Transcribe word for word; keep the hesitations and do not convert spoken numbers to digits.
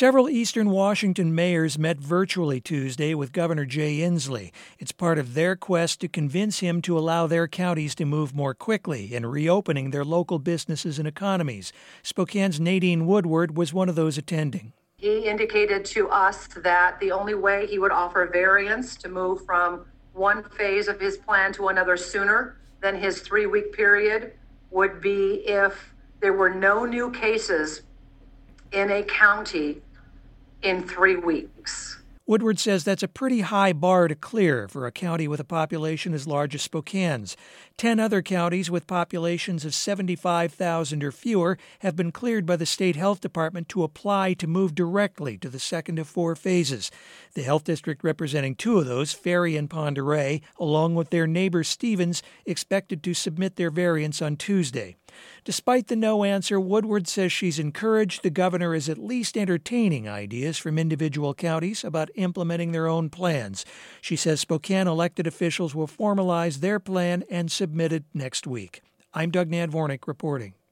Several eastern Washington mayors met virtually Tuesday with Governor Jay Inslee. It's part of their quest to convince him to allow their counties to move more quickly in reopening their local businesses and economies. Spokane's Nadine Woodward was one of those attending. He indicated to us that the only way he would offer variance to move from one phase of his plan to another sooner than his three-week period would be if there were no new cases in a county in three weeks. Woodward says that's a pretty high bar to clear for a county with a population as large as Spokane's. Ten other counties with populations of seventy-five thousand or fewer have been cleared by the state health department to apply to move directly to the second of four phases. The health district representing two of those, Ferry and Pend Oreille, along with their neighbor Stevens, expected to submit their variance on Tuesday. Despite the no answer, Woodward says she's encouraged the governor is at least entertaining ideas from individual counties about implementing their own plans. She says Spokane elected officials will formalize their plan and submit it next week. I'm Doug Nadvornik reporting.